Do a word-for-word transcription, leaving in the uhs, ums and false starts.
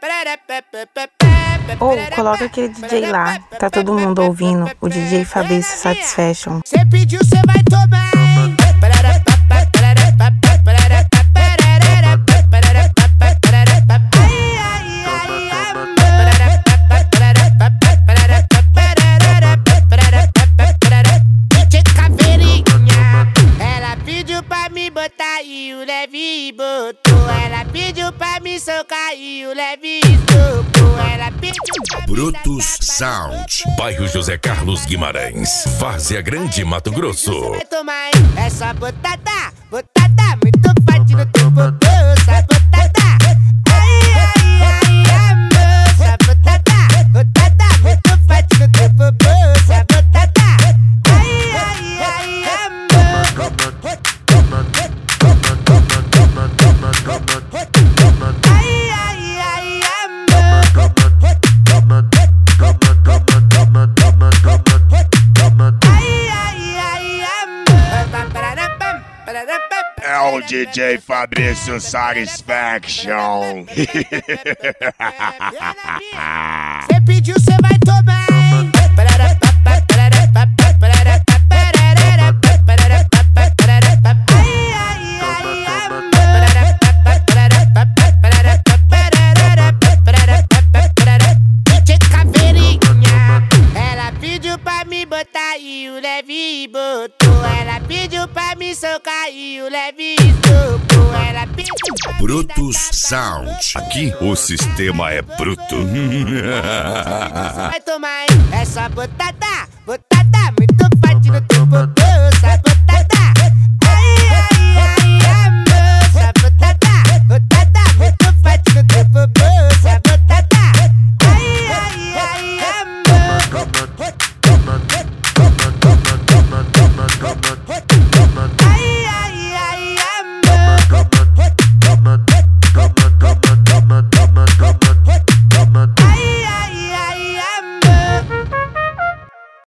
Ou oh, coloca aquele D J lá, tá todo mundo ouvindo, o D J Fabrício Satisfaction. Cê pediu, cê vai tomar. Botar e o leve botou. Ela pediu pra me socar e o leve socou. Ela pediu pra Brutus Sound, bairro José Carlos Guimarães, Várzea Grande, Mato Grosso. Vai tomar, é só botada, botada, muito forte no teu popô, só botada. Ai, ai, ai, amor, só botada, botada, muito forte no teu popô, só botada. Ai, ai, ai, amor. Ai, ai, ai, amor. Ai, ai, ai, amor. É o D J Fabrício Satisfaction. Cê pediu, cê vai tomar. Botar e o leve botou. Ela pediu pra me socar e o leve socou. Ela pediu pra Brutus Sound, aqui o sistema é bruto. Vai tomar, é só botada, botada, muito forte no teu popô.